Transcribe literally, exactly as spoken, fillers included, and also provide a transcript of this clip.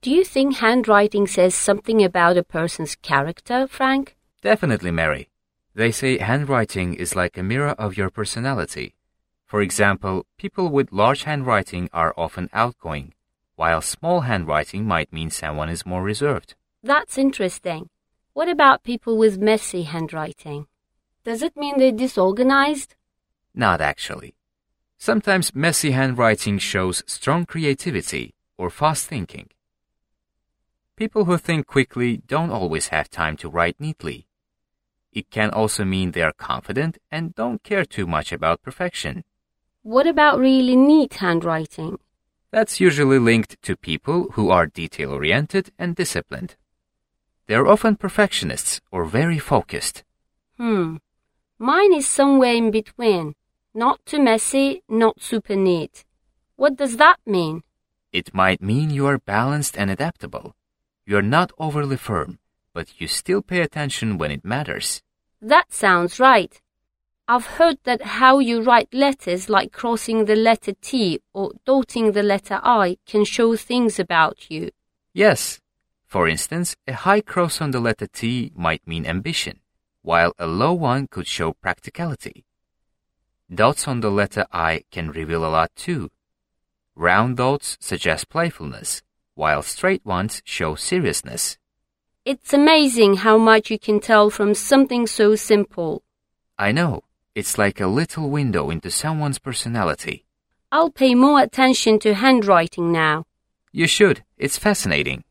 Do you think handwriting says something about a person's character, Frank? Definitely, Mary. They say handwriting is like a mirror of your personality. For example, people with large handwriting are often outgoing, while small handwriting might mean someone is more reserved. That's interesting. What about people with messy handwriting? Does it mean they're disorganized? Not actually. Sometimes messy handwriting shows strong creativity or fast thinking. People who think quickly don't always have time to write neatly. It can also mean they are confident and don't care too much about perfection. What about really neat handwriting? That's usually linked to people who are detail-oriented and disciplined. They're often perfectionists or very focused. Hmm. Mine is somewhere in between. Not too messy, not super neat. What does that mean? It might mean you are balanced and adaptable. You're not overly firm, but you still pay attention when it matters. That sounds right. I've heard that how you write letters, like crossing the letter T or dotting the letter I, can show things about you. Yes. For instance, a high cross on the letter T might mean ambition, while a low one could show practicality. Dots on the letter I can reveal a lot too. Round dots suggest playfulness, while straight ones show seriousness. It's amazing how much you can tell from something so simple. I know. It's like a little window into someone's personality. I'll pay more attention to handwriting now. You should. It's fascinating.